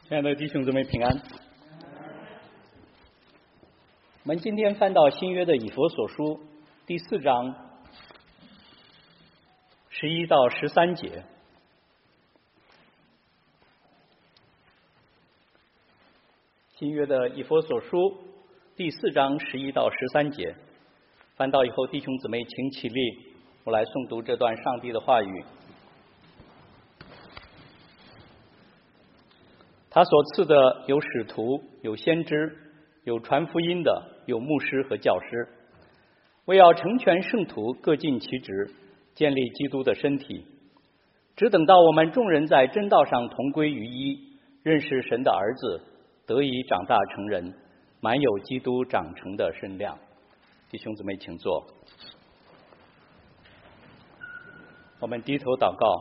亲爱的弟兄姊妹平安。我们今天翻到新约的以弗所书第4章11到13节。新约的以弗所书第4章11到13节，翻到以后，弟兄姊妹请起立，我来诵读这段上帝的话语。他所赐的有使徒，有先知，有传福音的，有牧师和教师，为要成全圣徒，各尽其职，建立基督的身体，只等到我们众人在真道上同归于一，认识神的儿子，得以长大成人，满有基督长成的身量。弟兄姊妹请坐。我们低头祷告。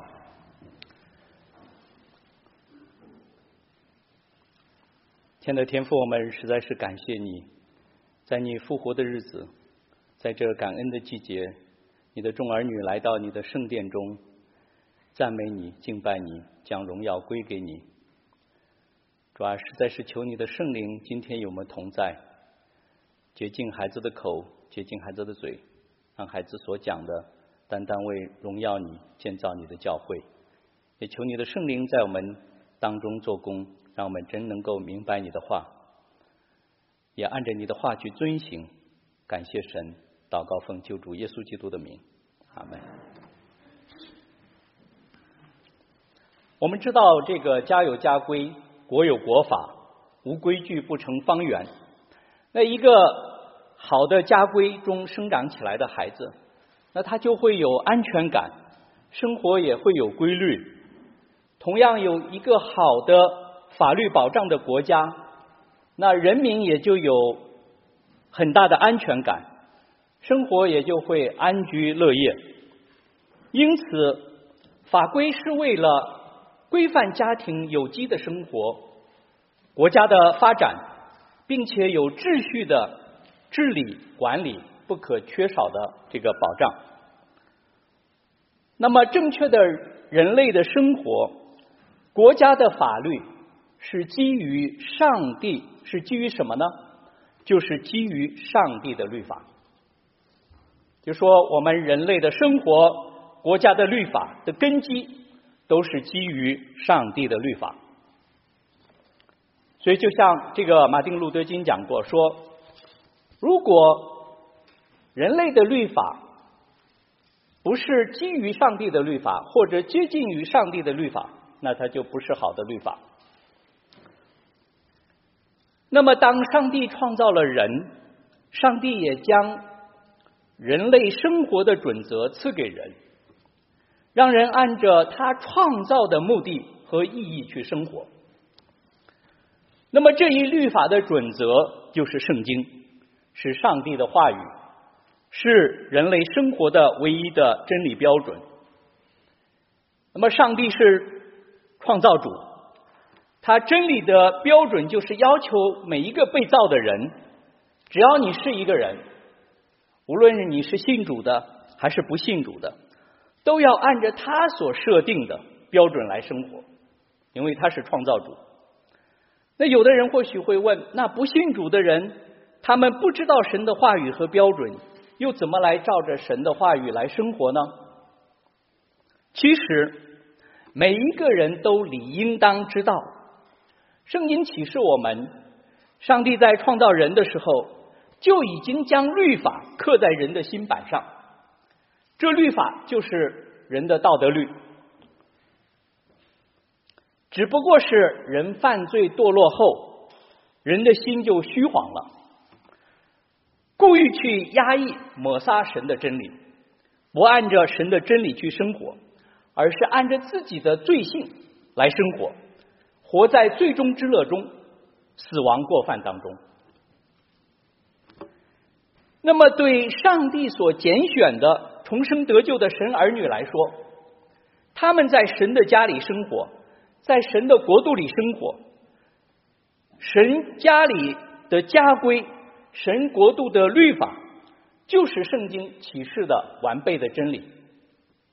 亲爱的天父，我们实在是感谢你，在你复活的日子，在这感恩的季节，你的众儿女来到你的圣殿中，赞美你，敬拜你，将荣耀归给你。主啊，实在是求你的圣灵今天与我们同在，洁净孩子的口，洁净孩子的嘴，让孩子所讲的单单为荣耀你，建造你的教会。也求你的圣灵在我们当中做工，让我们真能够明白你的话，也按着你的话去遵行。感谢神，祷告奉救主耶稣基督的名，阿们。我们知道这个家有家规，国有国法，无规矩不成方圆。那一个好的家规中生长起来的孩子，那他就会有安全感，生活也会有规律。同样有一个好的法律保障的国家，那人民也就有很大的安全感，生活也就会安居乐业。因此，法规是为了规范家庭有机的生活，国家的发展，并且有秩序的治理管理不可缺少的这个保障。那么正确的人类的生活，国家的法律是基于上帝，是基于什么呢？就是基于上帝的律法。就说我们人类的生活，国家的律法的根基都是基于上帝的律法。所以就像这个马丁路德金讲过，说如果人类的律法不是基于上帝的律法，或者接近于上帝的律法，那它就不是好的律法。那么当上帝创造了人，上帝也将人类生活的准则赐给人，让人按着他创造的目的和意义去生活。那么这一律法的准则就是圣经，是上帝的话语，是人类生活的唯一的真理标准。那么上帝是创造主，他真理的标准就是要求每一个被造的人，只要你是一个人，无论你是信主的还是不信主的，都要按着他所设定的标准来生活，因为他是创造主。那有的人或许会问，那不信主的人，他们不知道神的话语和标准，又怎么来照着神的话语来生活呢？其实每一个人都理应当知道，圣经启示我们，上帝在创造人的时候就已经将律法刻在人的心板上，这律法就是人的道德律。只不过是人犯罪堕落后，人的心就虚晃了，故意去压抑抹杀神的真理，不按着神的真理去生活，而是按着自己的罪性来生活，活在罪中之乐中，死亡过犯当中。那么对上帝所拣选的重生得救的神儿女来说，他们在神的家里生活，在神的国度里生活，神家里的家规，神国度的律法，就是圣经启示的完备的真理。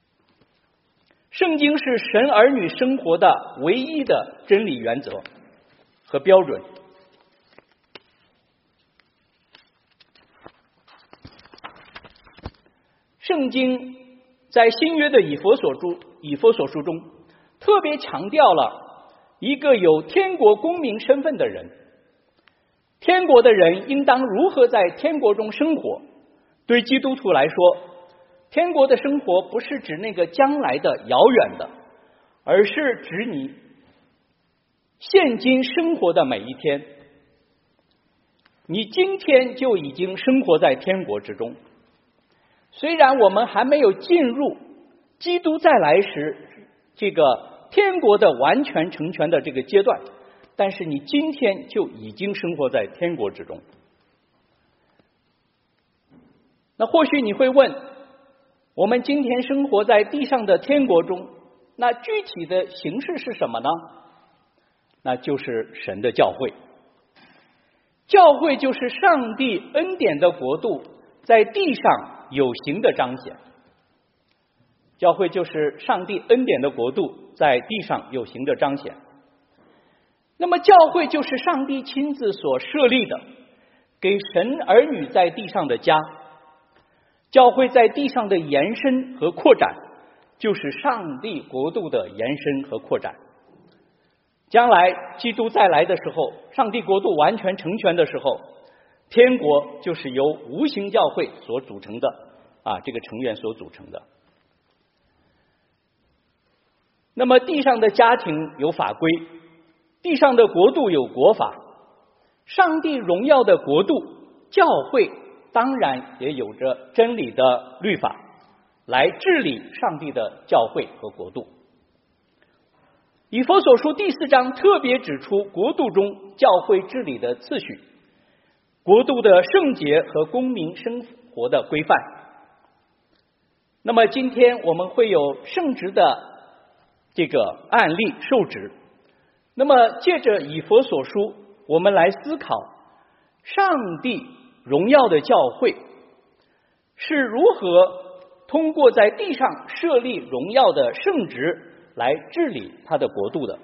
圣经是神儿女生活的唯一的真理原则， 和标准。圣经在新约的以弗所书中特别强调了一个有天国公民身份的人，天国的人应当如何在天国中生活。对基督徒来说，天国的生活不是指那个将来的遥远的，而是指你现今生活的每一天。你今天就已经生活在天国之中，虽然我们还没有进入基督再来时这个天国的完全成全的这个阶段，但是你今天就已经生活在天国之中。那或许你会问，我们今天生活在地上的天国中，那具体的形式是什么呢？那就是神的教会。教会就是上帝恩典的国度在地上有形的彰显。教会就是上帝恩典的国度在地上有形的彰显。那么教会就是上帝亲自所设立的，给神儿女在地上的家。教会在地上的延伸和扩展，就是上帝国度的延伸和扩展。将来基督再来的时候，上帝国度完全成全的时候，天国就是由无形教会所组成的这个成员所组成的。那么地上的家庭有法规，地上的国度有国法，上帝荣耀的国度教会当然也有着真理的律法来治理上帝的教会和国度。以弗所书第4章特别指出国度中教会治理的次序，国度的圣洁和公民生活的规范。那么今天我们会有圣职的这个案例受职，那么借着以弗所书，我们来思考上帝荣耀的教会是如何通过在地上设立荣耀的圣职来治理他的国度的。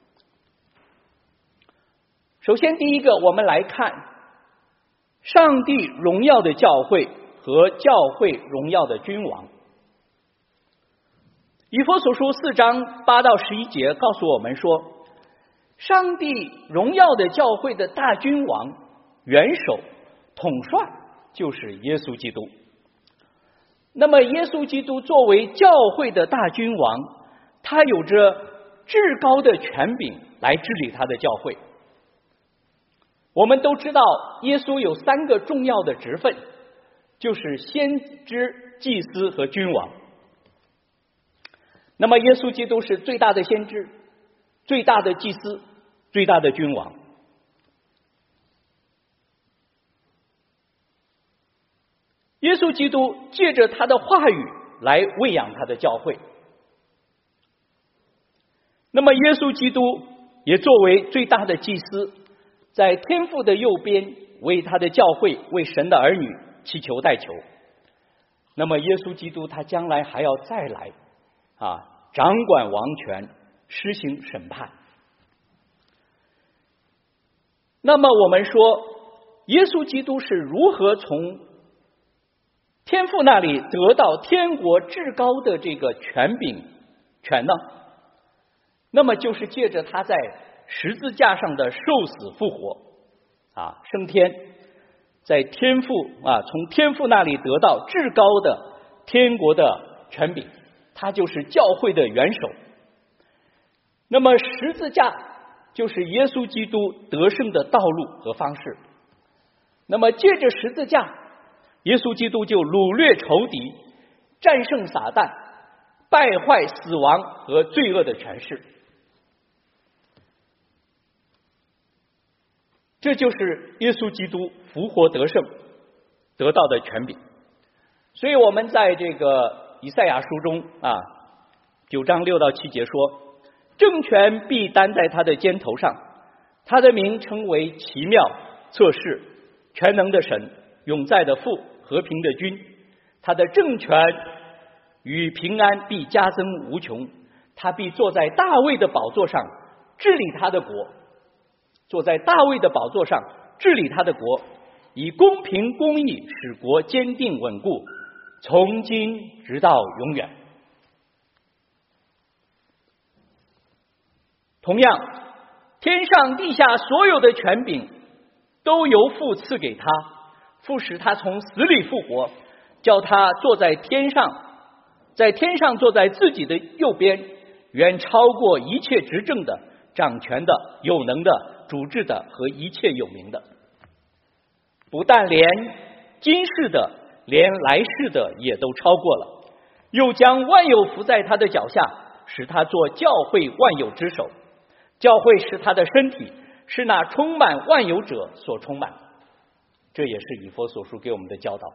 首先第一个，我们来看上帝荣耀的教会和教会荣耀的君王。以弗所书4章8到11节告诉我们说，上帝荣耀的教会的大君王、元首、统帅就是耶稣基督。那么耶稣基督作为教会的大君王，他有着至高的权柄来治理他的教会。我们都知道耶稣有3个重要的职分，就是先知、祭司和君王。那么耶稣基督是最大的先知、最大的祭司、最大的君王。耶稣基督借着他的话语来喂养他的教会。那么耶稣基督也作为最大的祭司，在天父的右边为他的教会、为神的儿女祈求代求。那么耶稣基督他将来还要再来掌管王权，施行审判。那么我们说耶稣基督是如何从天父那里得到天国至高的这个权柄权呢？那么就是借着他在十字架上的受死复活升天，在天父从天父那里得到至高的天国的权柄，他就是教会的元首。那么十字架就是耶稣基督得胜的道路和方式。那么借着十字架，耶稣基督就掳掠仇敌，战胜撒旦，败坏死亡和罪恶的权势。这就是耶稣基督复活得胜得到的权柄。所以我们在这个以赛亚书中9章6到7节说，政权必担在他的肩头上，他的名称为奇妙、策士、全能的神、永在的父、和平的君。他的政权与平安必加增无穷，他必坐在大卫的宝座上，治理他的国。 坐在大卫的宝座上治理他的国，以公平公义使国坚定稳固，从今直到永远。同样，天上地下所有的权柄都由父赐给他，父使他从死里复活，叫他坐在天上，在天上坐在自己的右边，远超过一切执政的、掌权的、有能的、主治的和一切有名的。不但连今世的，连来世的也都超过了，又将万有伏在他的脚下，使他做教会万有之首。教会是他的身体，是那充满万有者所充满的。这也是以弗所书给我们的教导。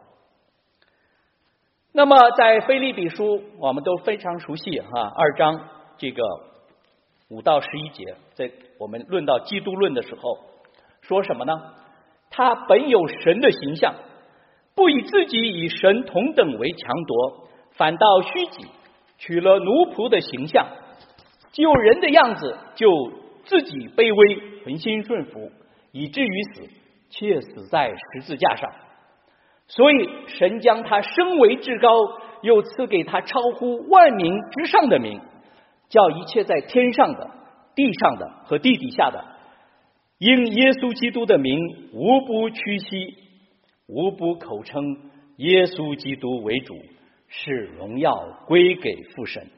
那么在腓立比书我们都非常熟悉2章这个5到11节，在我们论到基督论的时候说什么呢？他本有神的形象，不以自己与神同等为强夺，反倒虚己，取了奴仆的形象，既有人的样子，就自己卑微，存心顺服，以至于死，且死在十字架上。所以神将他升为至高，又赐给他超乎万民之上的名，叫一切在天上的、地上的和地底下的，因耶稣基督的名，无不屈膝，无不口称耶稣基督为主，使荣耀归给父神。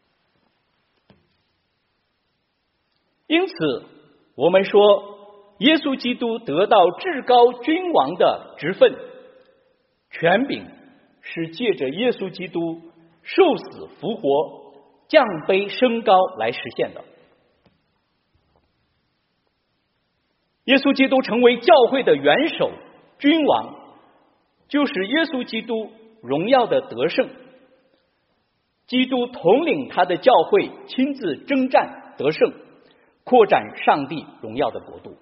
因此我们说，耶稣基督得到至高君王的职分，权柄是借着耶稣基督受死复活、降卑升高来实现的。耶稣基督成为教会的元首、君王，就是耶稣基督荣耀的得胜。基督统领他的教会，亲自征战得胜，扩展上帝荣耀的国度。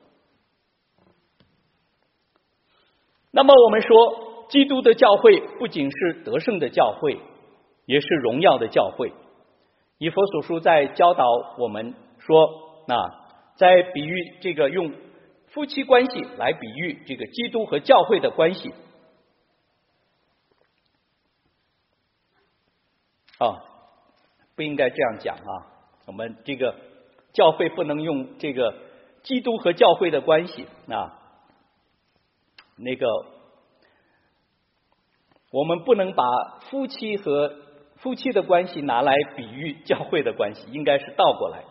那么我们说，基督的教会不仅是得胜的教会，也是荣耀的教会。以弗所书在教导我们说，在比喻这个用夫妻关系来比喻这个基督和教会的关系。不应该这样讲我们这个教会不能用这个基督和教会的关系我们不能把夫妻的关系拿来比喻教会的关系，应该是倒过来。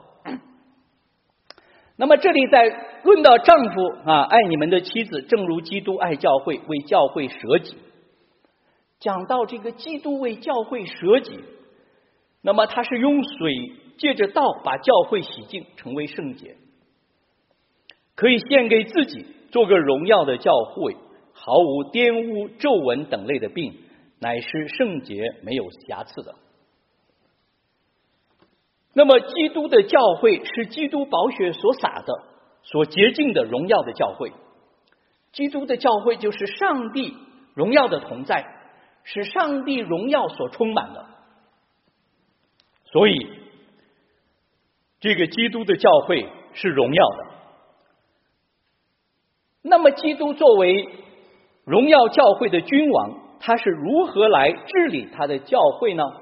那么这里在论到丈夫爱你们的妻子，正如基督爱教会，为教会舍己。讲到这个基督为教会舍己，那么他是用水借着道把教会洗净，成为圣洁，可以献给自己，做个荣耀的教会，毫无玷污、皱纹等类的病，乃是圣洁没有瑕疵的。那么基督的教会是基督宝血所洒的、所洁净的荣耀的教会。基督的教会就是上帝荣耀的同在，是上帝荣耀所充满的。所以这个基督的教会是荣耀的。那么基督作为荣耀教会的君王，他是如何来治理他的教会呢？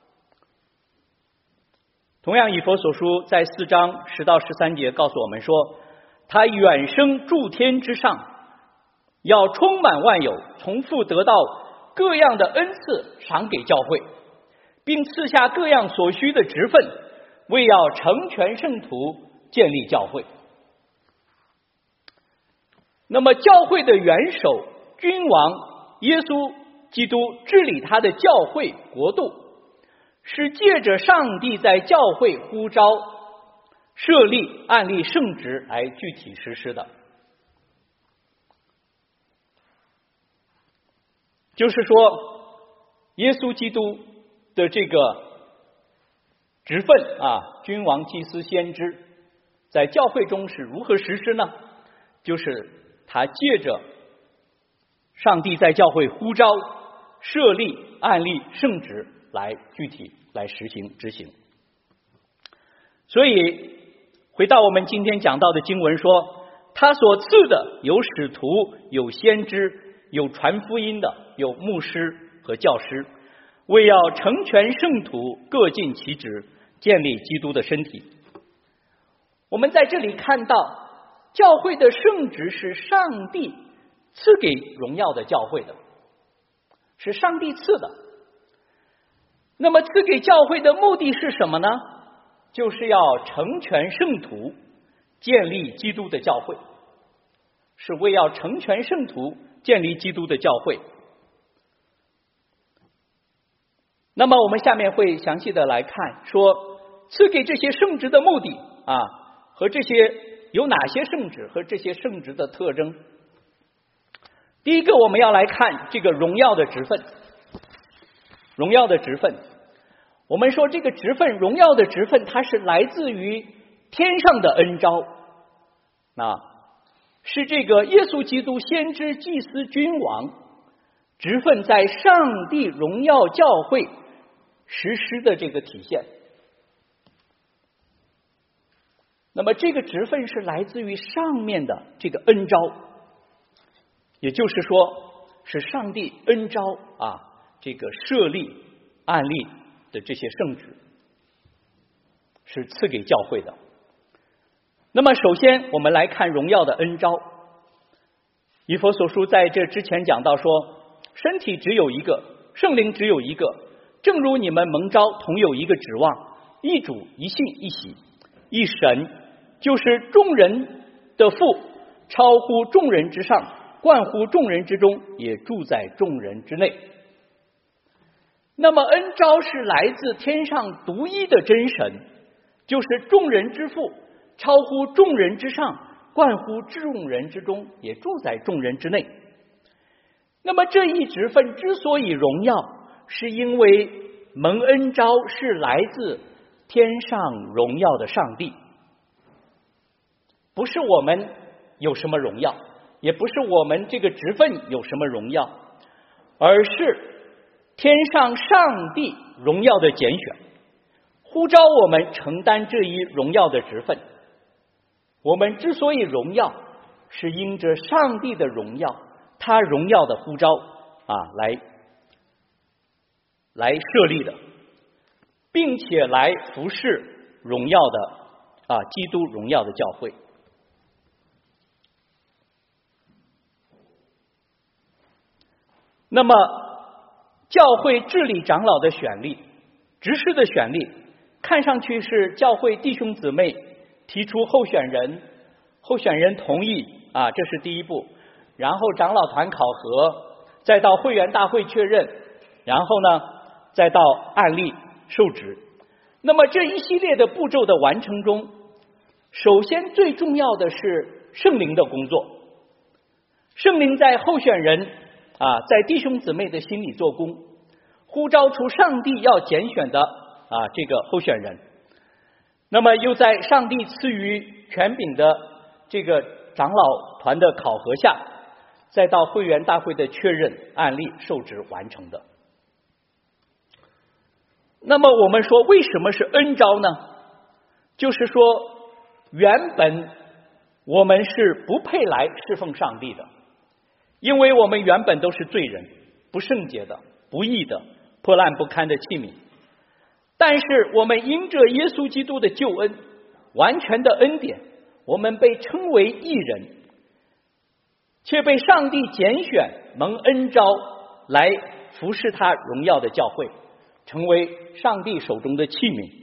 同样以弗所书在4章10到13节告诉我们说，他远升诸天之上，要充满万有，从父得到各样的恩赐赏给教会，并赐下各样所需的职分，为要成全圣徒，建立教会。那么教会的元首君王耶稣基督治理他的教会国度，是借着上帝在教会呼召、设立、按立圣职来具体实施的。就是说，耶稣基督的这个职分君王、祭司、先知，在教会中是如何实施呢？就是他借着上帝在教会呼召、设立、按立圣职来具体来实行执行。所以回到我们今天讲到的经文说， 他所赐的有使徒，有先知，有传福音的，有牧师和教师，为要成全圣徒，各尽其职，建立基督的身体。我们在这里看到，教会的圣职是上帝赐给荣耀的教会的，是上帝赐的。那么赐给教会的目的是什么呢？就是要成全圣徒，建立基督的教会，是为要成全圣徒，建立基督的教会。那么我们下面会详细的来看，说赐给这些圣职的目的和这些有哪些圣职和这些圣职的特征。第一个，我们要来看这个荣耀的职分。荣耀的职分，我们说这个职分，荣耀的职分，它是来自于天上的恩召，是这个耶稣基督先知祭司君王职分在上帝荣耀教会实施的这个体现。那么这个职分是来自于上面的这个恩召，也就是说是上帝恩召这个设立案例的这些圣职是赐给教会的。那么首先我们来看荣耀的恩召。以弗所书在这之前讲到说，身体只有一个，圣灵只有一个，正如你们蒙召同有一个指望，一主，一信，一喜，一神，就是众人的父，超乎众人之上，冠乎众人之中，也住在众人之内。那么恩召是来自天上独一的真神，就是众人之父，超乎众人之上，冠乎众人之中，也住在众人之内。那么这一职分之所以荣耀，是因为蒙恩召是来自天上荣耀的上帝，不是我们有什么荣耀，也不是我们这个职分有什么荣耀，而是天上上帝荣耀的拣选，呼召我们承担这一荣耀的职分。我们之所以荣耀，是因着上帝的荣耀，他荣耀的呼召来设立的，并且来服侍荣耀的基督荣耀的教会。那么教会治理长老的选立，执事的选立，看上去是教会弟兄姊妹提出候选人，候选人同意这是第一步，然后长老团考核，再到会员大会确认，然后呢再到案例受职。那么这一系列的步骤的完成中，首先最重要的是圣灵的工作。圣灵在候选人在弟兄姊妹的心里做工，呼召出上帝要拣选的这个候选人，那么又在上帝赐予权柄的这个长老团的考核下，再到会员大会的确认，案例受职完成的。那么我们说为什么是恩召呢？就是说原本我们是不配来侍奉上帝的，因为我们原本都是罪人，不圣洁的，不义的，破烂不堪的器皿。但是我们因着耶稣基督的救恩，完全的恩典，我们被称为义人，却被上帝拣选，蒙恩召来服侍他荣耀的教会，成为上帝手中的器皿。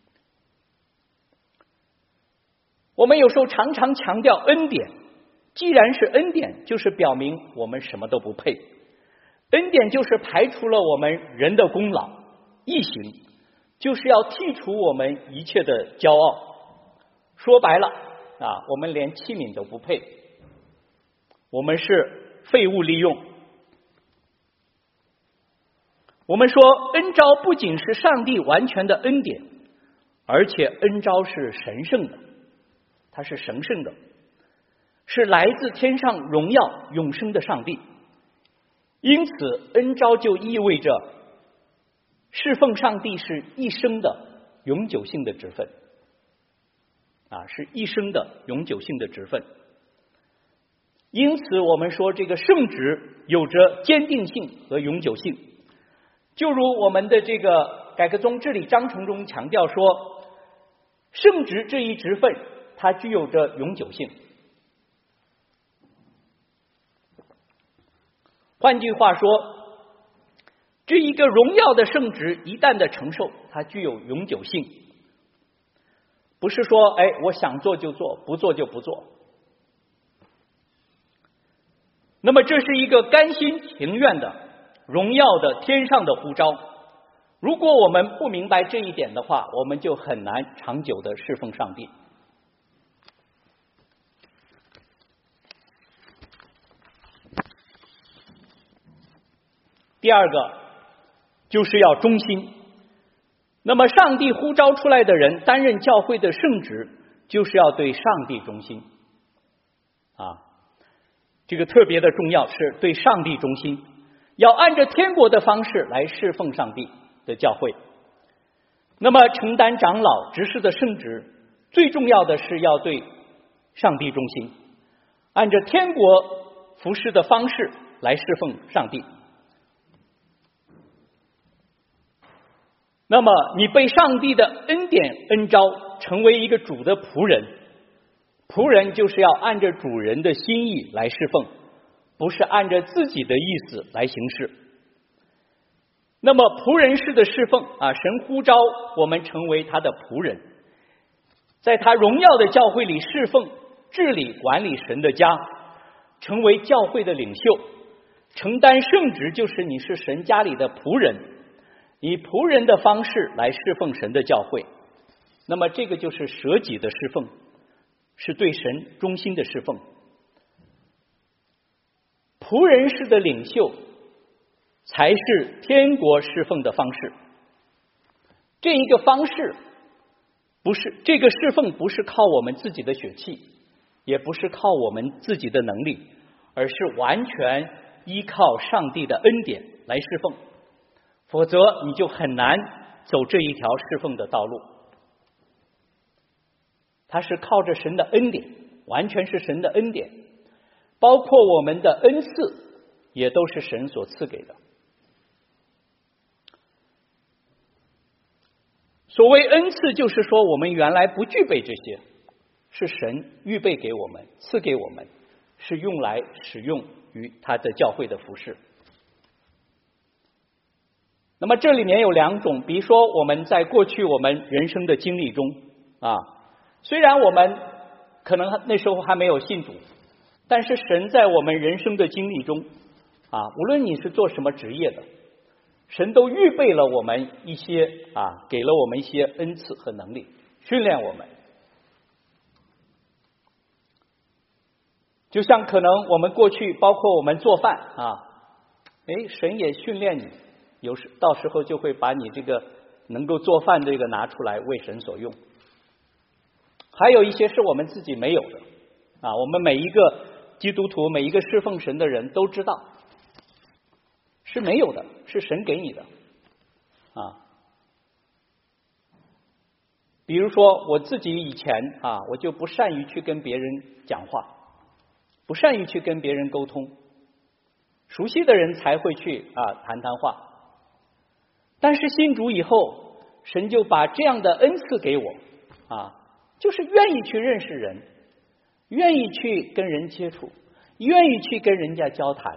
我们有时候常常强调恩典，既然是恩典，就是表明我们什么都不配。恩典就是排除了我们人的功劳，义行就是要剔除我们一切的骄傲。说白了我们连器皿都不配，我们是废物利用。我们说恩召不仅是上帝完全的恩典，而且恩召是神圣的，它是神圣的，是来自天上荣耀永生的上帝。因此恩召就意味着侍奉上帝是一生的永久性的职分是一生的永久性的职分。 因此我们说这个圣职有着坚定性和永久性。就如我们的这个改革宗治理章程中强调说，圣职这一职分它具有着永久性。换句话说，这一个荣耀的圣职一旦的承受，它具有永久性，不是说我想做就做，不做就不做。那么这是一个甘心情愿的荣耀的天上的呼召。如果我们不明白这一点的话，我们就很难长久的侍奉上帝。第二个就是要忠心。那么上帝呼召出来的人担任教会的圣职，就是要对上帝忠心这个特别的重要，是对上帝忠心，要按照天国的方式来侍奉上帝的教会。那么承担长老执事的圣职，最重要的是要对上帝忠心，按照天国服侍的方式来侍奉上帝。那么你被上帝的恩典恩召，成为一个主的仆人。仆人就是要按照主人的心意来侍奉，不是按照自己的意思来行事。那么仆人式的侍奉神呼召我们成为他的仆人，在他荣耀的教会里侍奉、治理、管理神的家，成为教会的领袖，承担圣职，就是你是神家里的仆人，以仆人的方式来侍奉神的教会。那么这个就是舍己的侍奉，是对神忠心的侍奉。仆人式的领袖才是天国侍奉的方式。这一个方式不是，这个侍奉不是靠我们自己的血气，也不是靠我们自己的能力，而是完全依靠上帝的恩典来侍奉，否则你就很难走这一条侍奉的道路。它是靠着神的恩典，完全是神的恩典，包括我们的恩赐也都是神所赐给的。所谓恩赐，就是说我们原来不具备这些，是神预备给我们，赐给我们，是用来使用于他的教会的服事。那么这里面有两种，比如说我们在过去我们人生的经历中虽然我们可能那时候还没有信主，但是神在我们人生的经历中无论你是做什么职业的，神都预备了我们一些给了我们一些恩赐和能力，训练我们。就像可能我们过去包括我们做饭神也训练你，到时候就会把你这个能够做饭这个拿出来为神所用。还有一些是我们自己没有的我们每一个基督徒，每一个侍奉神的人都知道是没有的，是神给你的比如说我自己以前我就不善于去跟别人讲话，不善于去跟别人沟通，熟悉的人才会去谈谈话。但是信主以后，神就把这样的恩赐给我就是愿意去认识人，愿意去跟人接触，愿意去跟人家交谈，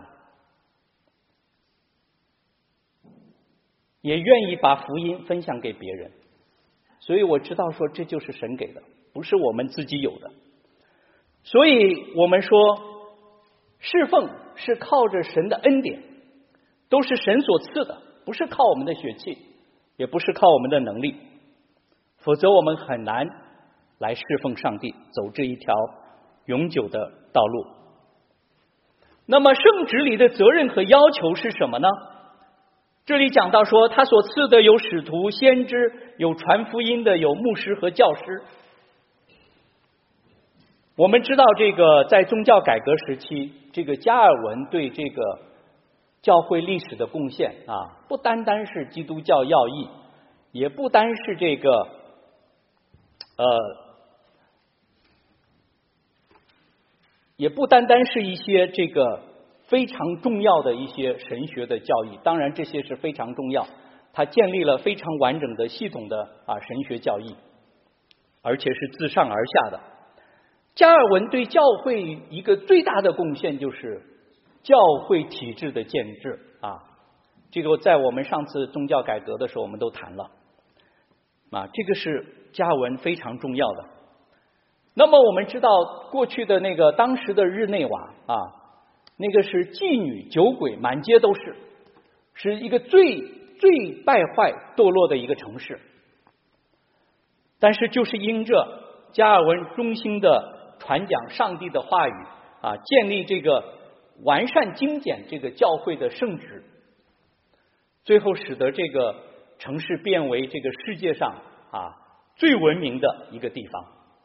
也愿意把福音分享给别人。所以我知道说这就是神给的，不是我们自己有的。所以我们说侍奉是靠着神的恩典，都是神所赐的，不是靠我们的血气，也不是靠我们的能力，否则我们很难来侍奉上帝，走这一条永久的道路。那么圣职里的责任和要求是什么呢？这里讲到说他所赐的有使徒、先知，有传福音的，有牧师和教师。我们知道这个在宗教改革时期，这个加尔文对这个教会历史的贡献不单单是基督教要义，也不单是这个也不单单是一些这个非常重要的一些神学的教义，当然这些是非常重要，它建立了非常完整的系统的神学教义，而且是自上而下的。加尔文对教会一个最大的贡献就是教会体制的建制这个在我们上次宗教改革的时候我们都谈了这个是加尔文非常重要的。那么我们知道过去的那个当时的日内瓦那个是妓女酒鬼满街都是一个最败坏堕落的一个城市，但是就是因着加尔文中心的传讲上帝的话语建立这个完善精简这个教会的圣旨，最后使得这个城市变为这个世界上最文明的一个地方。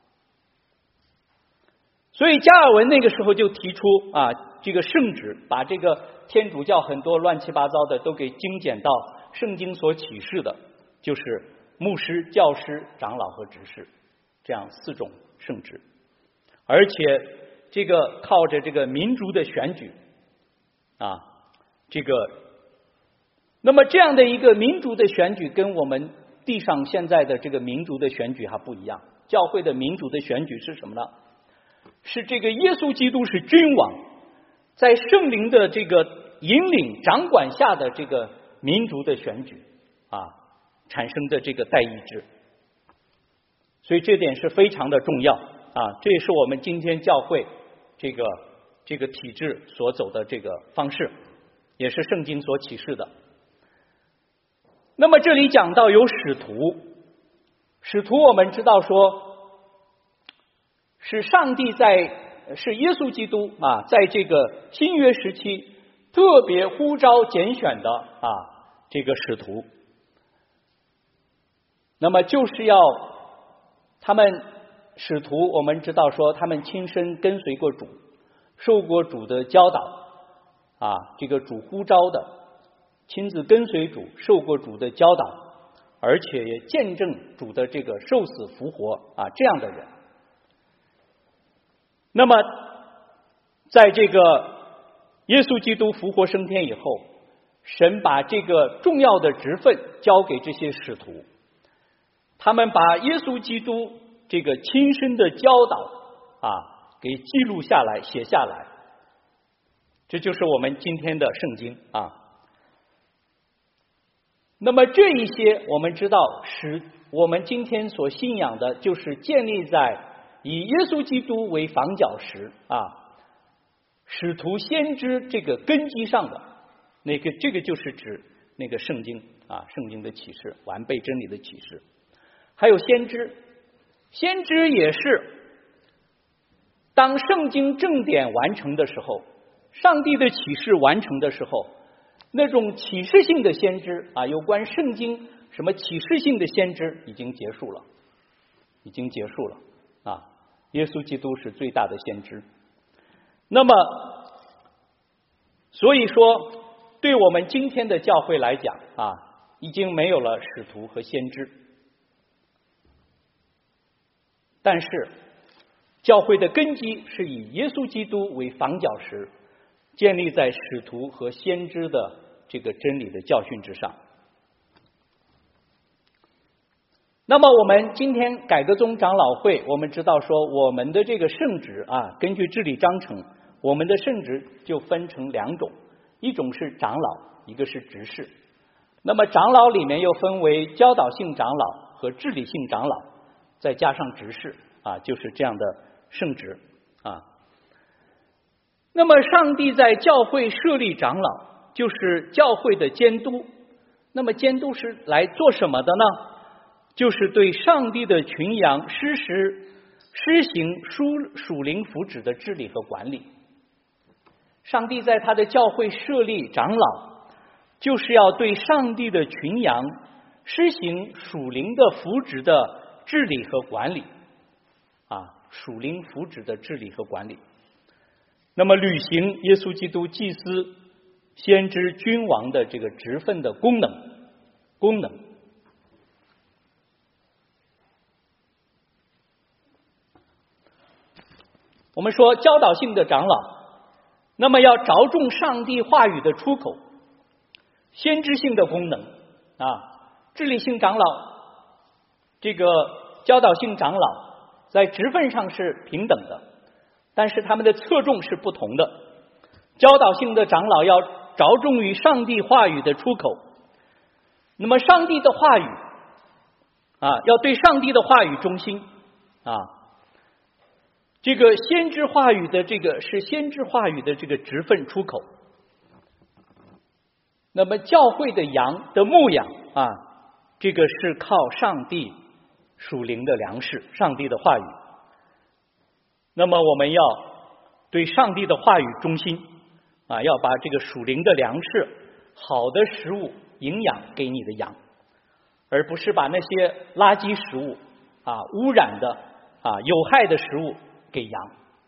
所以加尔文那个时候就提出这个圣旨，把这个天主教很多乱七八糟的都给精简到圣经所启示的，就是牧师、教师、长老和执事这样4种圣旨，而且这个靠着这个民族的选举那么这样的一个民族的选举跟我们地上现在的这个民族的选举还不一样。教会的民族的选举是什么呢？是这个耶稣基督是君王，在圣灵的这个引领掌管下的这个民族的选举产生的这个代议制。所以这点是非常的重要这也是我们今天教会这个体制所走的这个方式，也是圣经所启示的。那么这里讲到有使徒，使徒我们知道说是上帝是耶稣基督在这个新约时期特别呼召拣选的这个使徒，那么就是要他们使徒，我们知道说他们亲身跟随过主，受过主的教导这个主呼召的，亲自跟随主，受过主的教导，而且也见证主的这个受死复活这样的人。那么在这个耶稣基督复活升天以后，神把这个重要的职分交给这些使徒，他们把耶稣基督这个亲身的教导给记录下来写下来，这就是我们今天的圣经那么这一些我们知道是我们今天所信仰的，就是建立在以耶稣基督为房角石使徒先知这个根基上的这个就是指那个圣经圣经的启示，完备真理的启示。还有先知，先知也是当圣经正典完成的时候，上帝的启示完成的时候，那种启示性的先知有关圣经什么启示性的先知已经结束了耶稣基督是最大的先知。那么所以说对我们今天的教会来讲已经没有了使徒和先知，但是教会的根基是以耶稣基督为房角石，建立在使徒和先知的这个真理的教训之上。那么我们今天改革宗长老会，我们知道说我们的这个圣旨根据治理章程，我们的圣旨就分成2种，一种是长老，一个是执事。那么长老里面又分为教导性长老和治理性长老，再加上执事就是这样的圣旨那么上帝在教会设立长老，就是教会的监督。那么监督是来做什么的呢？就是对上帝的群羊施行属灵福祉的治理和管理。上帝在他的教会设立长老，就是要对上帝的群羊施行属灵的福祉的治理和管理属灵福祉的治理和管理。那么履行耶稣基督祭司、先知、君王的这个职分的功能。 我们说教导性的长老，那么要着重上帝话语的出口，先知性的功能治理性长老，这个教导性长老在职分上是平等的，但是他们的侧重是不同的。教导性的长老要着重于上帝话语的出口，那么上帝的话语要对上帝的话语忠心这个先知话语的是先知话语的这个职分出口。那么教会的羊的牧养这个是靠上帝属灵的粮食，上帝的话语。那么我们要对上帝的话语忠心要把这个属灵的粮食，好的食物营养给你的羊，而不是把那些垃圾食物污染的有害的食物给羊。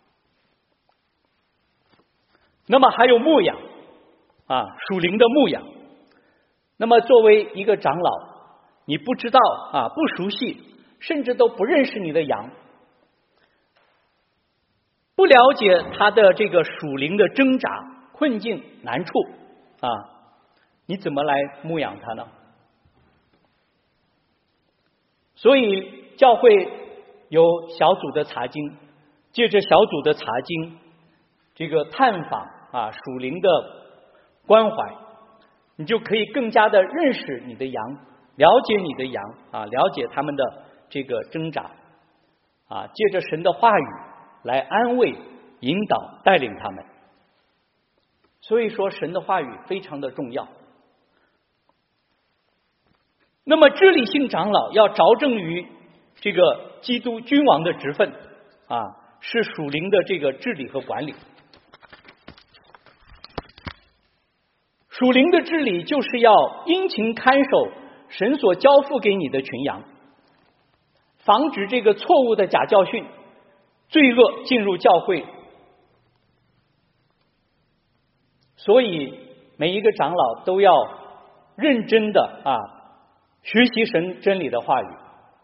那么还有牧养属灵的牧养。那么作为一个长老，你不知道不熟悉，甚至都不认识你的羊，不了解他的这个属灵的挣扎、困境、难处你怎么来牧养他呢？所以教会有小组的查经，借着小组的查经，这个探访属灵的关怀，你就可以更加的认识你的羊，了解你的羊了解他们的这个挣扎借着神的话语来安慰、引导、带领他们。所以说神的话语非常的重要。那么治理性长老要着重于这个基督君王的职分是属灵的这个治理和管理。属灵的治理就是要殷勤看守神所交付给你的群羊，防止这个错误的假教训、罪恶进入教会。所以每一个长老都要认真的学习神真理的话语，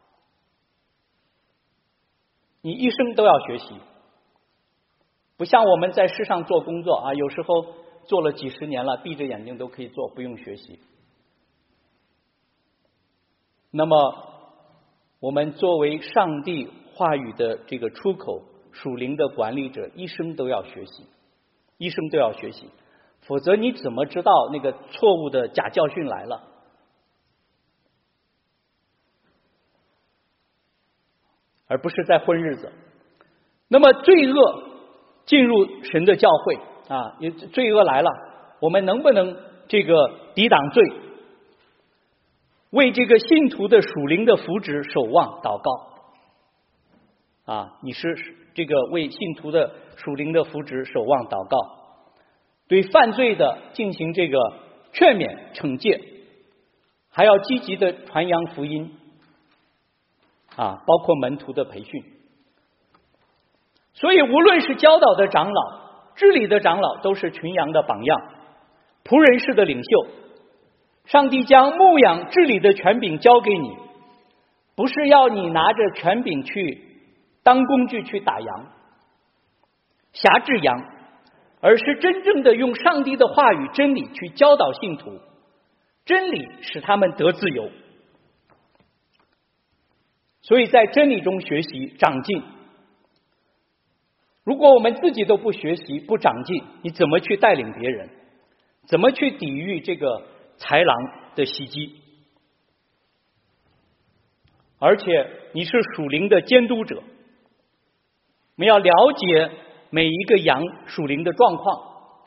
你一生都要学习。不像我们在世上做工作有时候做了几十年了，闭着眼睛都可以做，不用学习。那么我们作为上帝话语的这个出口，属灵的管理者，一生都要学习，一生都要学习，否则你怎么知道那个错误的假教训来了？而不是在混日子。那么罪恶进入神的教会罪恶来了，我们能不能这个抵挡罪，为这个信徒的属灵的福祉守望祷告你是这个为信徒的属灵的福祉守望祷告，对犯罪的进行这个劝勉惩戒，还要积极的传扬福音包括门徒的培训。所以无论是教导的长老、治理的长老，都是群羊的榜样，仆人式的领袖。上帝将牧养治理的权柄交给你，不是要你拿着权柄去当工具去打羊、辖制羊，而是真正的用上帝的话语真理去教导信徒，真理使他们得自由。所以在真理中学习长进。如果我们自己都不学习不长进，你怎么去带领别人？怎么去抵御这个豺狼的袭击？而且你是属灵的监督者，我们要了解每一个羊属灵的状况，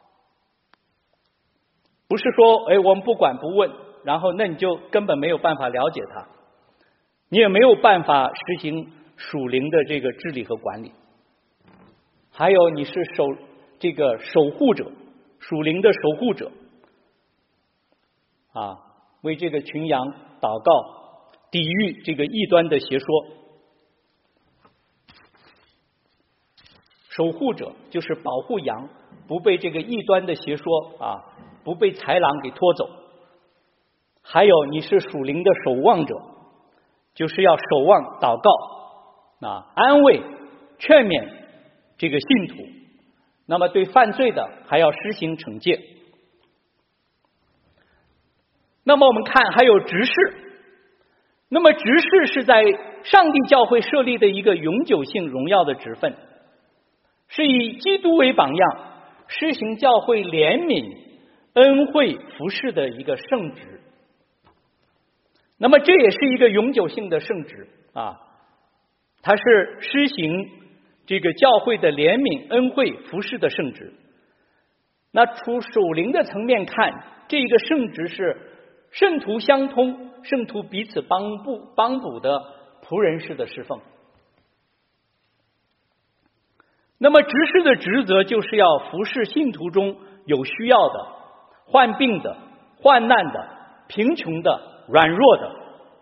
不是说我们不管不问，然后那你就根本没有办法了解它，你也没有办法实行属灵的这个治理和管理。还有你是这个守护者，属灵的守护者为这个群羊祷告，抵御这个异端的邪说。守护者就是保护羊不被这个异端的邪说不被豺狼给拖走。还有你是属灵的守望者，就是要守望祷告安慰劝勉这个信徒，那么对犯罪的还要施行惩戒。那么我们看还有执事，那么执事是在上帝教会设立的一个永久性荣耀的职分，是以基督为榜样，施行教会怜悯、恩惠、服事的一个圣职。那么这也是一个永久性的圣职啊，它是施行这个教会的怜悯、恩惠、服事的圣职。那从属灵的层面看，这个圣职是圣徒相通、圣徒彼此帮补的仆人式的侍奉。那么执事的职责就是要服侍信徒中有需要的、患病的、患难的、贫穷的、软弱的，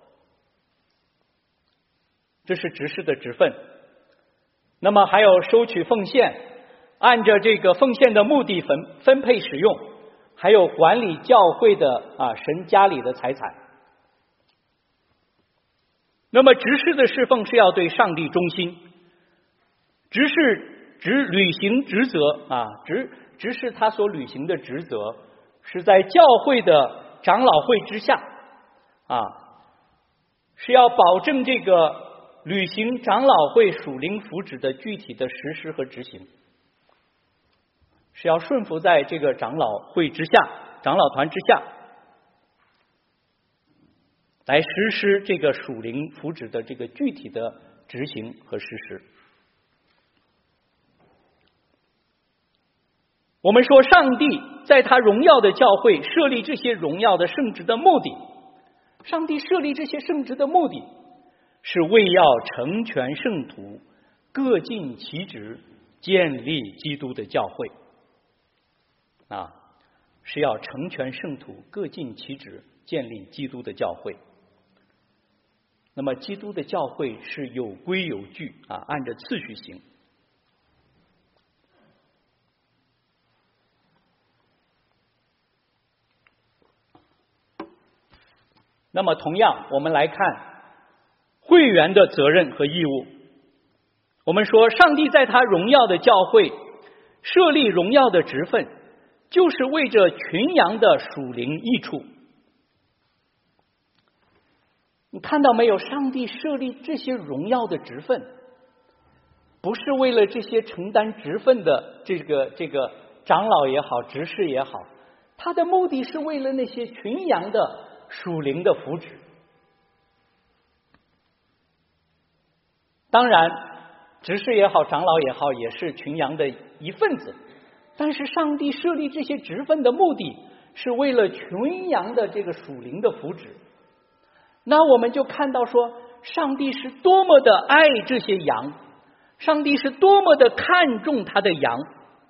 这是执事的职分。那么还有收取奉献，按着这个奉献的目的分配使用，还有管理教会的神家里的财产。那么执事的侍奉是要对上帝忠心，执事履行职责执事他所履行的职责是在教会的长老会之下是要保证这个履行长老会属灵福祉的具体的实施和执行，是要顺服在这个长老会之下、长老团之下，来实施这个属灵福祉的这个具体的执行和实施。我们说上帝在他荣耀的教会设立这些荣耀的圣职的目的，上帝设立这些圣职的目的是为要成全圣徒，各尽其职，建立基督的教会是要成全圣徒，各尽其职，建立基督的教会。那么基督的教会是有规有矩按着次序行。那么同样我们来看会员的责任和义务。我们说上帝在他荣耀的教会设立荣耀的职分，就是为着群羊的属灵益处。你看到没有？上帝设立这些荣耀的职分，不是为了这些承担职分的这个长老也好、执事也好，他的目的是为了那些群羊的属灵的福祉。当然执事也好、长老也好，也是群羊的一份子，但是上帝设立这些职分的目的是为了群羊的这个属灵的福祉。那我们就看到说，上帝是多么的爱这些羊，上帝是多么的看重他的羊。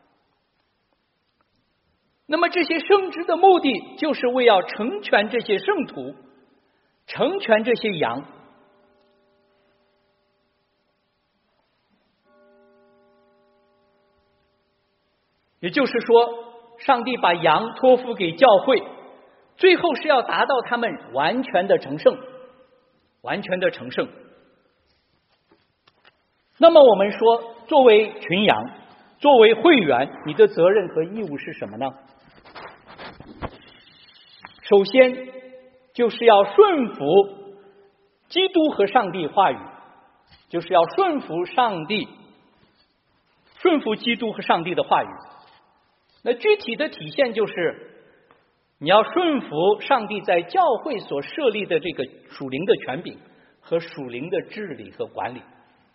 那么这些圣职的目的就是为要成全这些圣徒，成全这些羊。也就是说，上帝把羊托付给教会，最后是要达到他们完全的成圣，完全的成圣。那么我们说，作为群羊，作为会员，你的责任和义务是什么呢？首先就是要顺服基督和上帝话语，就是要顺服上帝，顺服基督和上帝的话语。那具体的体现就是你要顺服上帝在教会所设立的这个属灵的权柄和属灵的治理和管理。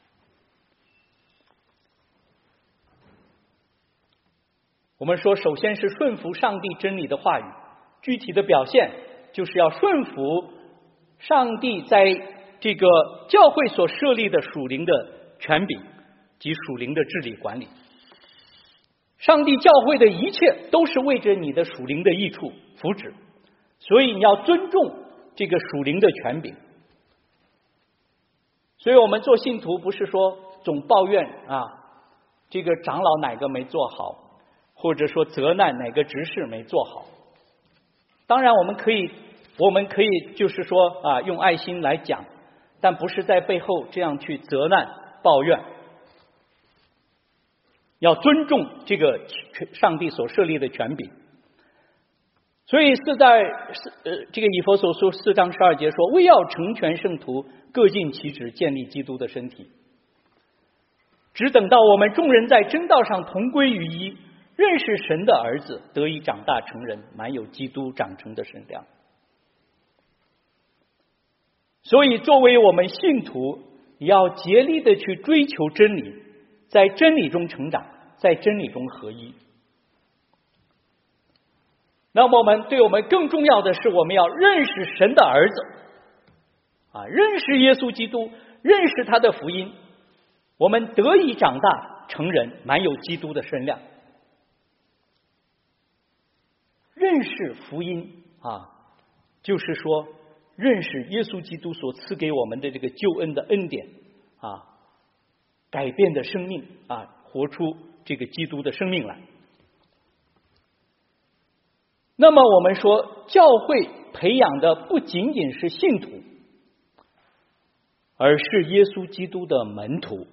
我们说首先是顺服上帝真理的话语，具体的表现就是要顺服上帝在这个教会所设立的属灵的权柄及属灵的治理管理。上帝教会的一切都是为着你的属灵的益处福祉，所以你要尊重这个属灵的权柄。所以我们做信徒不是说总抱怨这个长老哪个没做好，或者说责难哪个执事没做好。当然我们可以就是说用爱心来讲，但不是在背后这样去责难抱怨。 要尊重这个上帝所设立的权柄。所以这个以弗所书4章12节说，为要成全圣徒，各尽其职，建立基督的身体。只等到我们众人在真道上同归于一，认识神的儿子，得以长大成人，满有基督长成的身量。所以作为我们信徒，也要竭力的去追求真理，在真理中成长，在真理中合一。那么对我们更重要的是，我们要认识神的儿子认识耶稣基督，认识他的福音，我们得以长大成人，满有基督的身量。认识福音就是说认识耶稣基督所赐给我们的这个救恩的恩典改变的生命活出这个基督的生命来。那么我们说，教会培养的不仅仅是信徒，而是耶稣基督的门徒。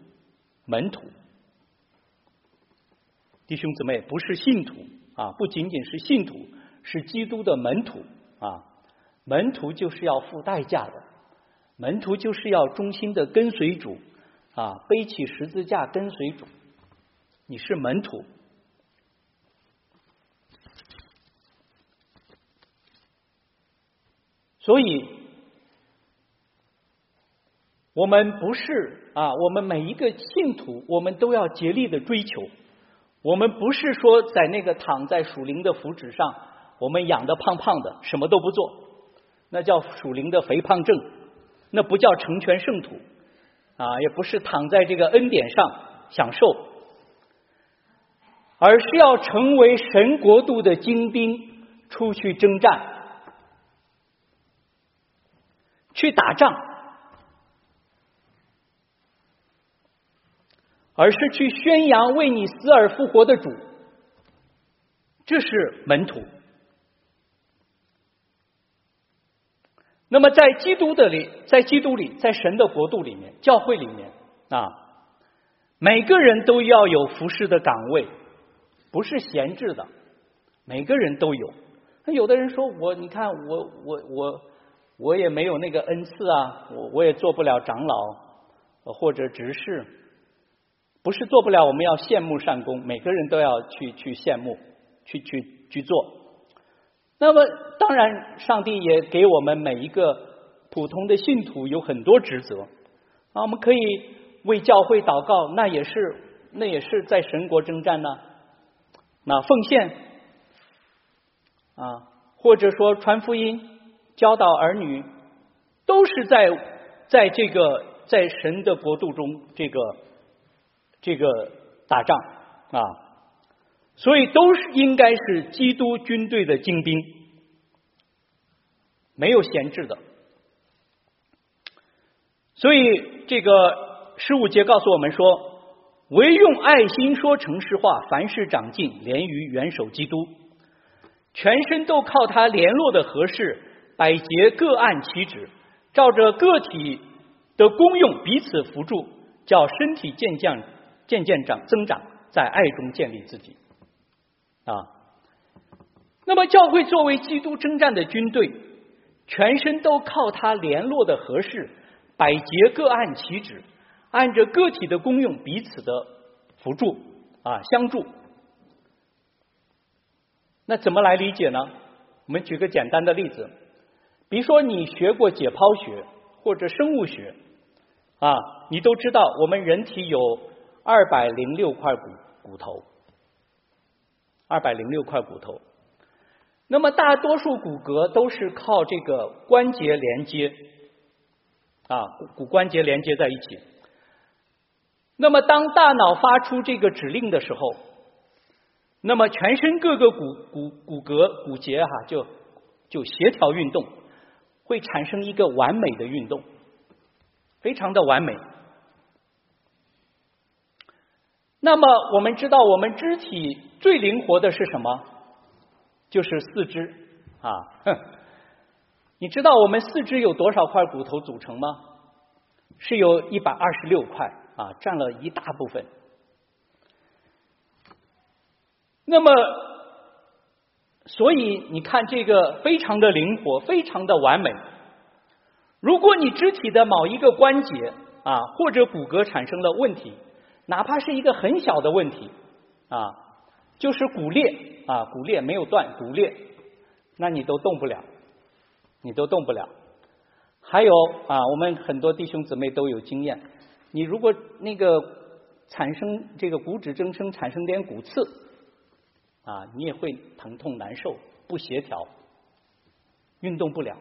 弟兄姊妹，不是信徒不仅仅是信徒，是基督的门徒门徒就是要付代价的，门徒就是要忠心的跟随主背起十字架跟随主。你是门徒。所以我们不是我们每一个信徒，我们都要竭力的追求。我们不是说在那个躺在属灵的福祉上，我们养得胖胖的，什么都不做，那叫属灵的肥胖症，那不叫成全圣徒也不是躺在这个恩典上享受，而是要成为神国度的精兵，出去征战，去打仗，而是去宣扬为你死而复活的主。这是门徒。那么在基督里，在神的国度里面，教会里面每个人都要有服侍的岗位，不是闲置的，每个人都有。有的人说你看我也没有那个恩赐我也做不了长老或者执事。不是做不了，我们要羡慕善功，每个人都要去羡慕，去做。那么当然上帝也给我们每一个普通的信徒有很多职责我们可以为教会祷告，那也是在神国征战呢。那奉献或者说传福音、教导儿女，都是在这个在神的国度中这个打仗所以都是应该是基督军队的精兵，没有闲置的。所以这个15节告诉我们说，唯用爱心说诚实话，凡事长进，连于元首基督，全身都靠他联络的合适，百节各按其职，照着个体的功用彼此扶助，叫身体渐渐增长，在爱中建立自己那么教会作为基督征战的军队，全身都靠他联络的合适，百节各按其职，按着个体的功用彼此的扶助相助。那怎么来理解呢？我们举个简单的例子，比如说你学过解剖学或者生物学你都知道我们人体有206块骨头，206块骨头。那么大多数骨骼都是靠这个关节连接骨关节连接在一起。那么当大脑发出这个指令的时候，那么全身各个骨骼骨节就协调运动，会产生一个完美的运动，非常的完美。那么我们知道我们肢体最灵活的是什么？就是四肢你知道我们四肢有多少块骨头组成吗？是有126块占了一大部分。 那么所以你看这个非常的灵活，非常的完美。如果你肢体的某一个关节或者骨骼产生了问题，哪怕是一个很小的问题就是骨裂没有断，骨裂，那你都动不了。还有我们很多弟兄姊妹都有经验，你如果那个产生这个骨质增生，产生点骨刺你也会疼痛难受，不协调，运动不了。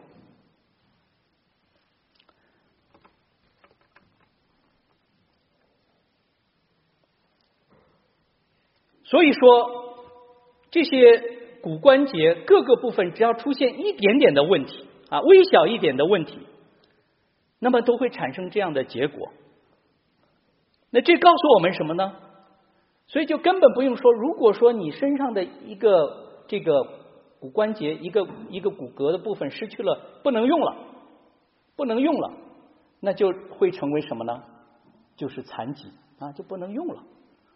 所以说这些骨关节各个部分只要出现一点点的问题微小一点的问题，那么都会产生这样的结果。那这告诉我们什么呢？所以就根本不用说，如果说你身上的一个这个骨关节一个骨骼的部分失去了，不能用了，那就会成为什么呢？就是残疾就不能用了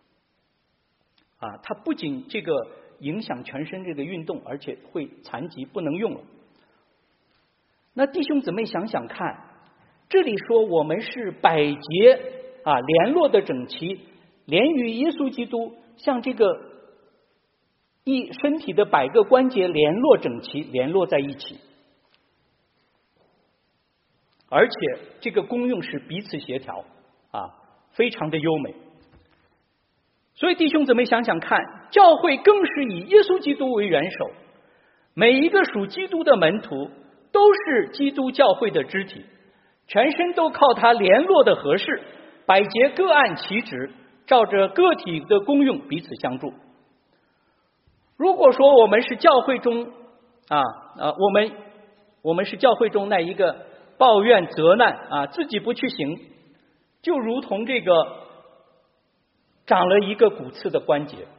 它不仅这个影响全身这个运动，而且会残疾不能用了。那弟兄姊妹想想看，这里说我们是百节联络的整齐，连于耶稣基督，像这个身体的百个关节联络整齐，联络在一起，而且这个功用是彼此协调非常的优美。所以弟兄姊妹想想看，教会更是以耶稣基督为元首，每一个属基督的门徒都是基督教会的肢体，全身都靠他联络的合适，百节各按其职，照着个体的功用彼此相助。如果说我们是教会中我们是教会中那一个抱怨责难自己不去行，就如同这个长了一个骨刺的关节，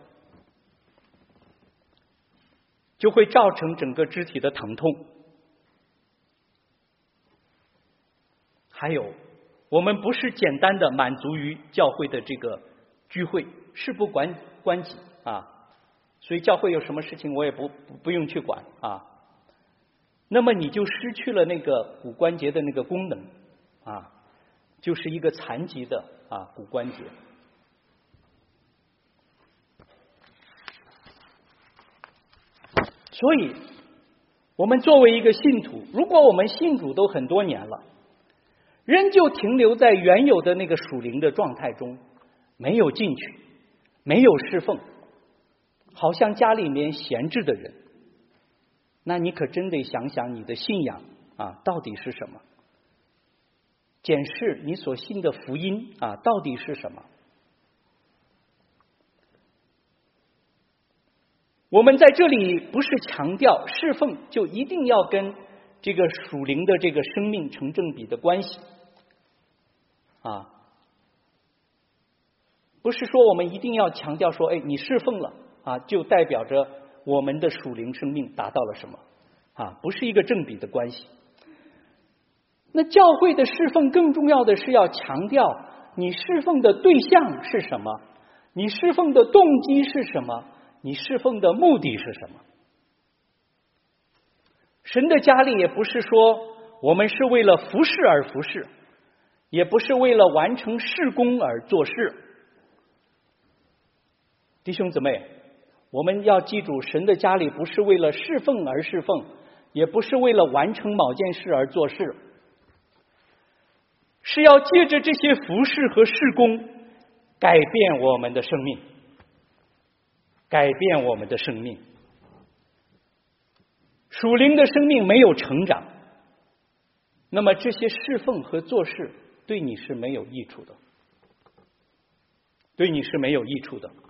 就会造成整个肢体的疼痛。还有我们不是简单的满足于教会的这个聚会，事不关己所以教会有什么事情我也不用去管那么你就失去了那个骨关节的那个功能就是一个残疾的骨关节。所以我们作为一个信徒，如果我们信主都很多年了，仍旧停留在原有的那个属灵的状态中，没有进去，没有侍奉，好像家里面闲置的人，那你可真得想想你的信仰到底是什么，检视你所信的福音到底是什么。我们在这里不是强调侍奉就一定要跟这个属灵的这个生命成正比的关系不是说我们一定要强调说你侍奉了就代表着我们的属灵生命达到了什么不是一个正比的关系。那教会的侍奉更重要的是要强调你侍奉的对象是什么，你侍奉的动机是什么，你侍奉的目的是什么。神的家里也不是说我们是为了服侍而服侍，也不是为了完成事工而做事。弟兄姊妹，我们要记住，神的家里不是为了侍奉而侍奉，也不是为了完成某件事而做事，是要借着这些服侍和事工改变我们的生命，改变我们的生命。属灵的生命没有成长，那么这些侍奉和做事对你是没有益处的，对你是没有益处的。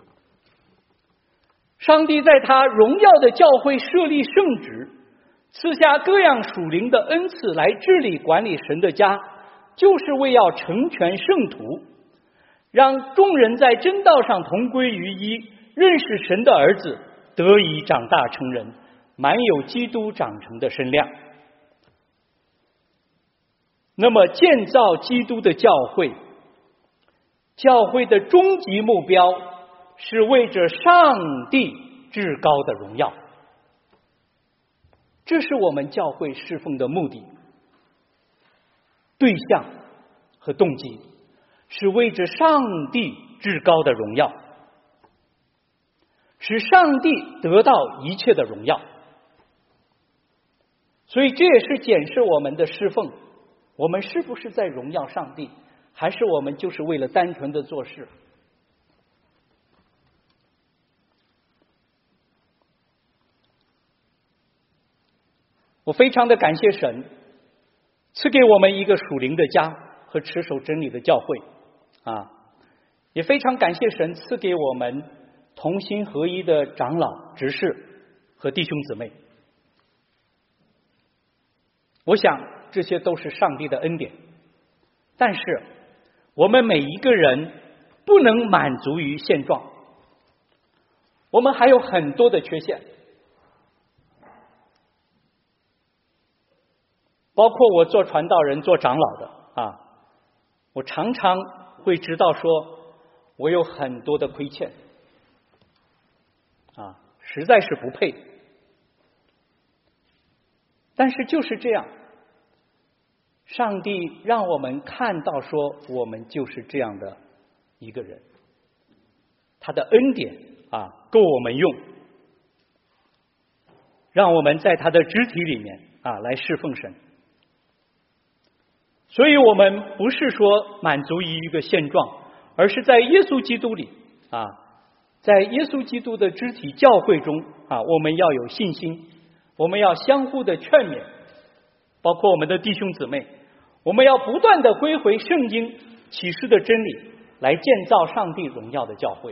上帝在他荣耀的教会设立圣职，赐下各样属灵的恩赐来治理管理神的家，就是为要成全圣徒，让众人在真道上同归于一，认识神的儿子，得以长大成人，满有基督长成的身量。那么建造基督的教会，教会的终极目标是为着上帝至高的荣耀。这是我们教会侍奉的目的、对象和动机，是为着上帝至高的荣耀，使上帝得到一切的荣耀。所以这也是检视我们的侍奉，我们是不是在荣耀上帝，还是我们就是为了单纯的做事。我非常的感谢神赐给我们一个属灵的家和持守真理的教会也非常感谢神赐给我们同心合一的长老、执事和弟兄姊妹。我想这些都是上帝的恩典，但是我们每一个人不能满足于现状，我们还有很多的缺陷，包括我做传道人、做长老的我常常会知道说我有很多的亏欠实在是不配。但是就是这样，上帝让我们看到说我们就是这样的一个人，他的恩典够我们用，让我们在他的肢体里面来侍奉神。所以我们不是说满足于一个现状，而是在耶稣基督里在耶稣基督的肢体教会中我们要有信心，我们要相互的劝勉，包括我们的弟兄姊妹，我们要不断的归回圣经启示的真理，来建造上帝荣耀的教会。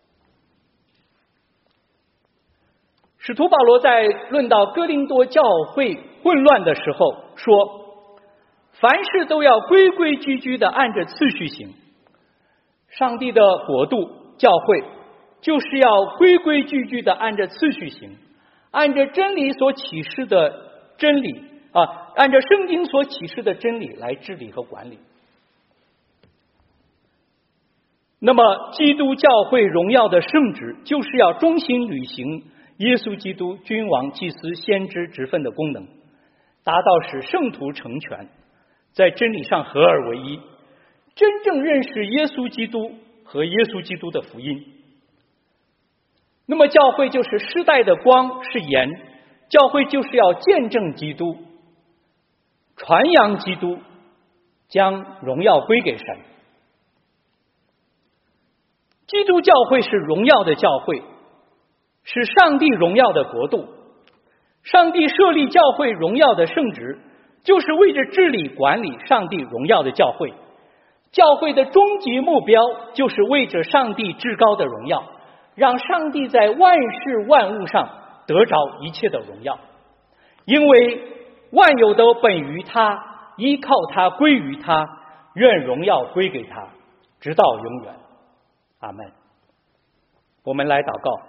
使徒保罗在论到哥林多教会混乱的时候说，凡事都要规规矩矩的按着次序行。上帝的国度教会就是要规规矩矩的按着次序行，按着真理所启示的真理按照圣经所启示的真理来治理和管理。那么基督教会荣耀的圣职就是要忠心履行耶稣基督君王、祭司、先知职分的功能，达到使圣徒成全，在真理上合而为一，真正认识耶稣基督和耶稣基督的福音。那么教会就是世代的光，是盐，教会就是要见证基督，传扬基督，将荣耀归给神。基督教会是荣耀的教会，是上帝荣耀的国度。上帝设立教会荣耀的圣职，就是为着治理管理上帝荣耀的教会。教会的终极目标就是为着上帝至高的荣耀，让上帝在万事万物上得着一切的荣耀。因为万有都本于他，依靠他，归于他，愿荣耀归给他，直到永远。阿们。我们来祷告。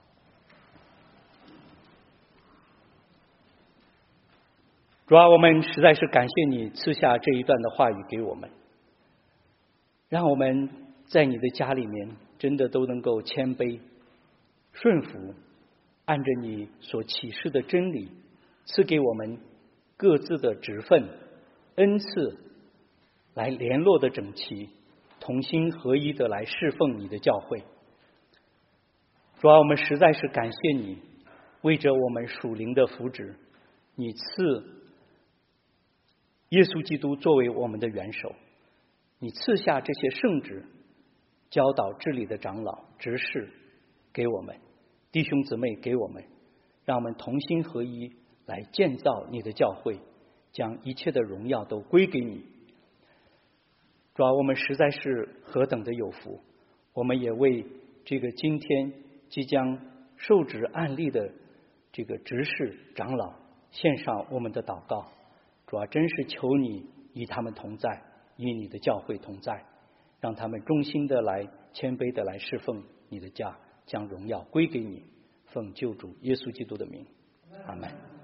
主啊，我们实在是感谢你赐下这一段的话语给我们，让我们在你的家里面真的都能够谦卑顺服，按着你所启示的真理赐给我们各自的职分恩赐，来联络的整齐，同心合一的来侍奉你的教会。主啊，我们实在是感谢你，为着我们属灵的福祉，你赐耶稣基督作为我们的元首，你赐下这些圣职，教导治理的长老、执事给我们，弟兄姊妹给我们，让我们同心合一来建造你的教会，将一切的荣耀都归给你。主啊，我们实在是何等的有福，我们也为这个今天即将受职按立的这个执事长老献上我们的祷告。主啊，真是求你与他们同在，与你的教会同在，让他们忠心的来谦卑的来侍奉你的家，将荣耀归给你，奉救主耶稣基督的名，阿们。